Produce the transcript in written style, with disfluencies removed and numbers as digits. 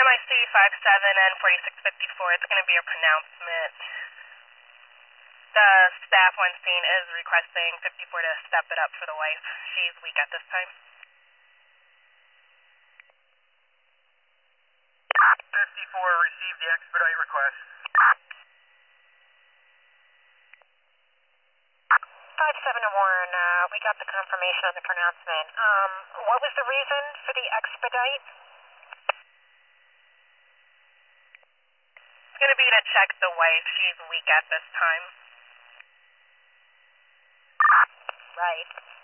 MIC 57 and 4654, it's going to be a pronouncement. The staff on scene is requesting 54 to step it up for the wife. She's weak at this time. 54 received the expedite request. 57 to Warren, we got the confirmation on the pronouncement. What was the reason for the expedite? It's going to be to check the wife. She's weak at this time. Right.